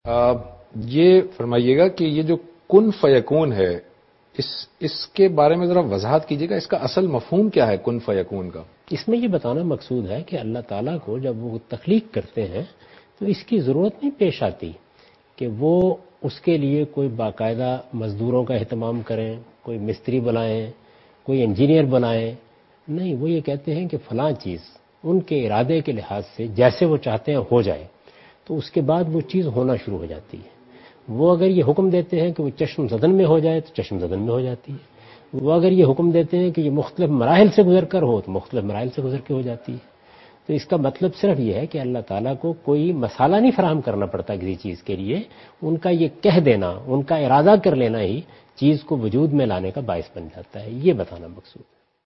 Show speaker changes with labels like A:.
A: ये फरमाइएगा कि ये जो कुन फयकून है, इसके बारे में जरा वजाहत कीजिएगा। इसका असल मफहूम क्या है कुन फयकून का?
B: इसमें ये बताना मकसूद है कि अल्लाह ताला को जब वो तख्लीक करते हैं तो इसकी ज़रूरत नहीं पेश आती कि वो उसके लिए कोई बाकायदा मज़दूरों का अहतमाम करें, कोई मिस्त्री बनाएं, कोई इंजीनियर बनाएं। नहीं, वो ये कहते हैं कि फ़लाँ चीज़ उनके इरादे के लिहाज से जैसे वो चाहते हैं हो जाए, तो उसके बाद वो चीज़ होना शुरू हो जाती है। वो अगर ये हुक्म देते हैं कि वो चश्म ज़दन में हो जाए तो चश्म ज़दन में हो जाती है। वो अगर ये हुक्म देते हैं कि ये मुख्तलिफ मराहिल से गुजर कर हो तो मुख्तलिफ मराहिल से गुजर के हो जाती है। तो इसका मतलब सिर्फ ये है कि अल्लाह ताला को कोई मसाला नहीं फराहम करना पड़ता किसी चीज़ के लिए, उनका ये कह देना, उनका इरादा कर लेना ही चीज़ को वजूद में लाने का बायस बन जाता है। ये बताना मकसूद है।